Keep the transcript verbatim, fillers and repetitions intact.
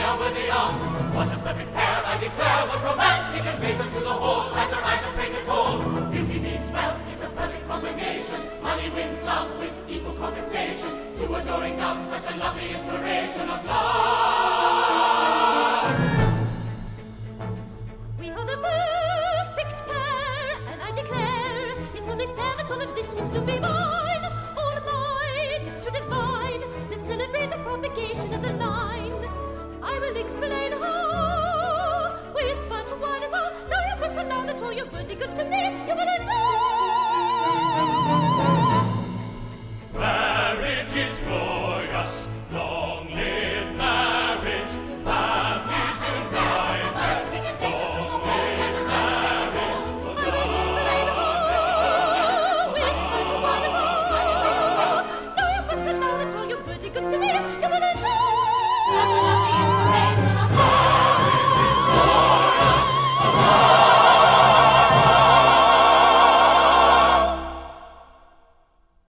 young with the young. What a perfect pair, I declare, what romantic emblazoned through the whole, as her eyes praise it all. Beauty meets wealth, it's a perfect combination. Money wins love with equal compensation. Two adoring doves, such a lovely inspiration of love. We are the perfect pair, and I declare it's only fair that all of this will soon be mine. All mine, it's too divine. Let's celebrate the propagation of the line. I will explain how, with but one vow. Now you must allow that all your worldly goods to